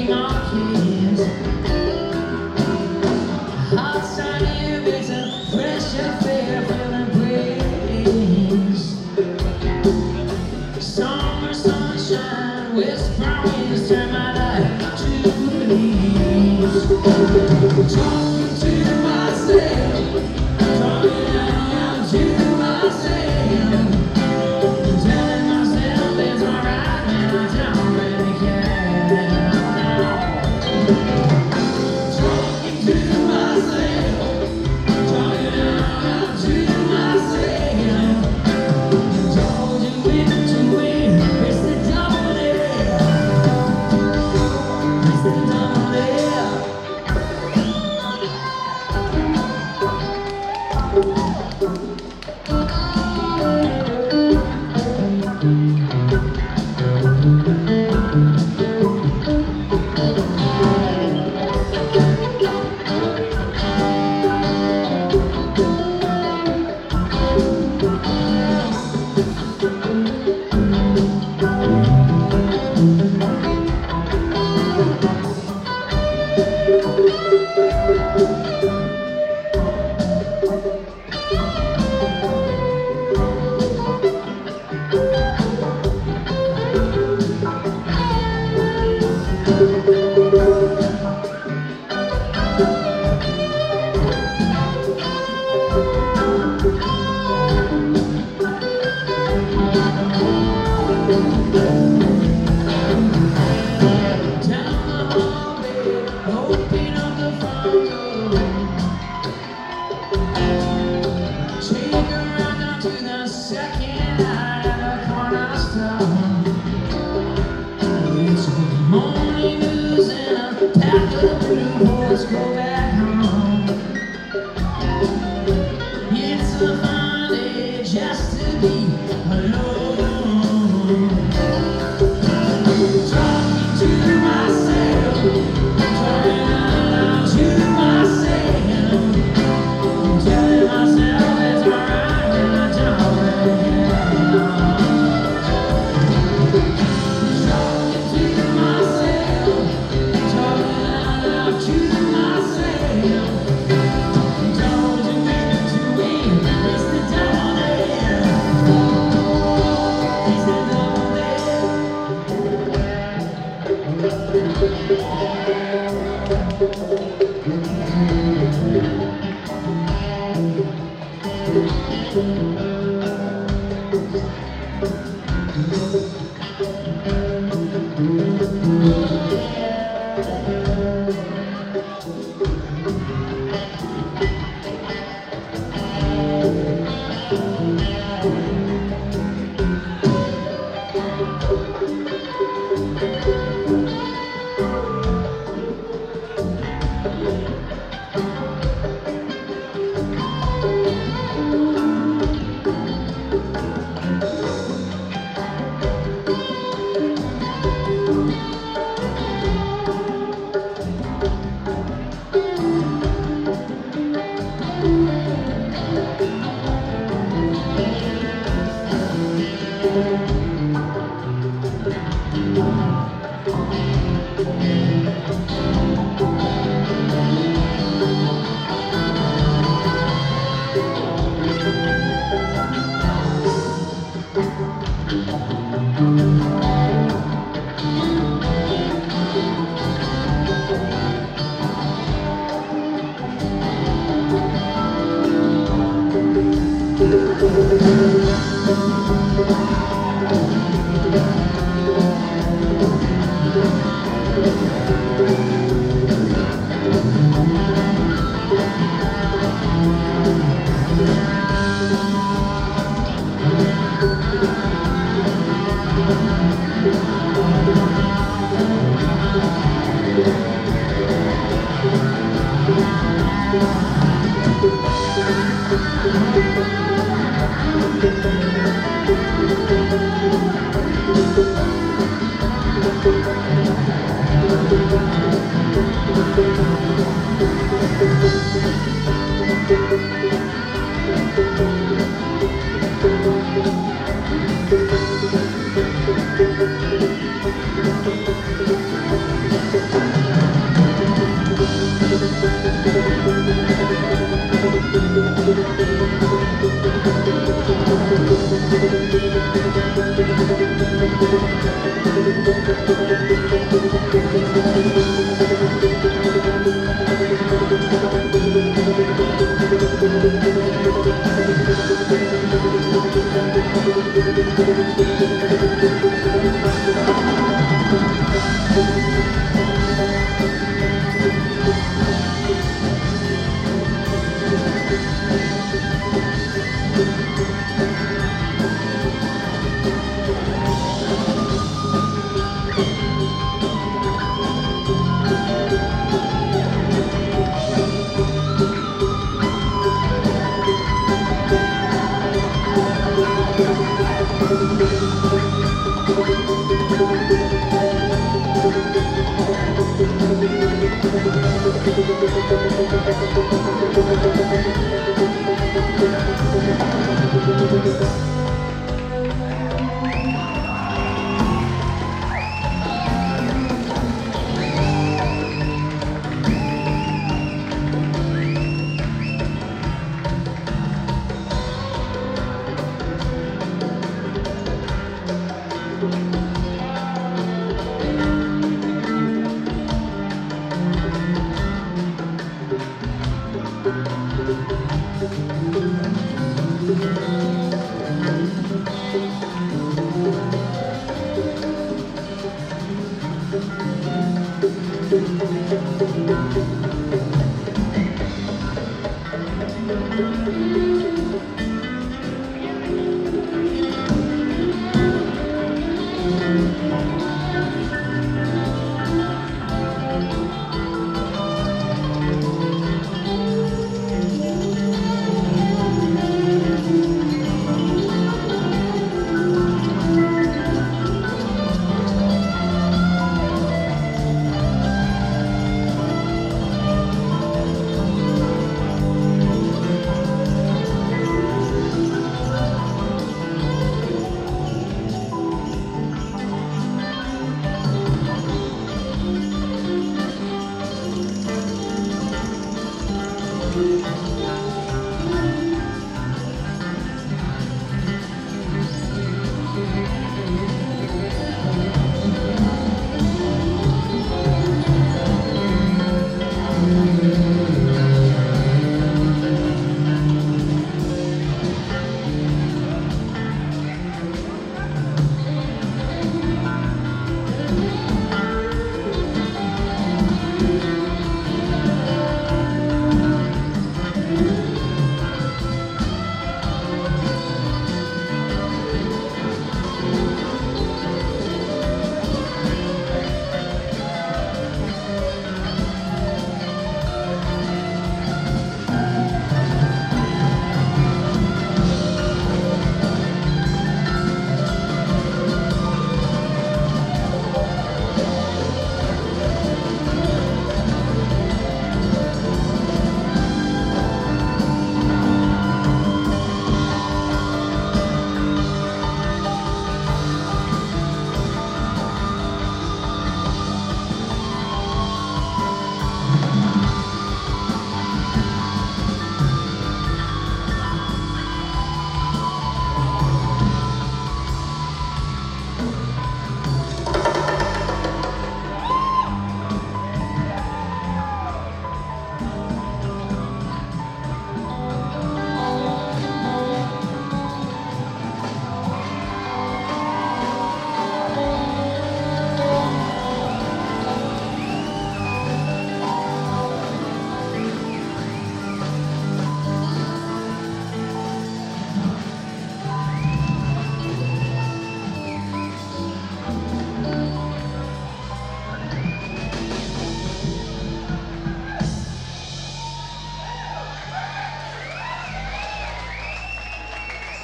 King of Kings. Outside here is a fresh affair, feeling praise. Summer sunshine, whispering winds, turn my life to leaves. Talking to myself, talking out to myself, telling myself it's alright when I don't really care. Talking to myself, talking out to myself. Told you it's to win, it's the double dare. It's the double dare. Open up the front door. Take her right down to the second night at the corner store. It's good morning news and a pack of blue boys go back home. It's a fun day just to be alone. Talking to myself, talking out to myself, telling myself it's alright when I don't really care. Talking to myself, talking out to myself. Told you it's to win, it's the double dare. It's the double dare. Thank you.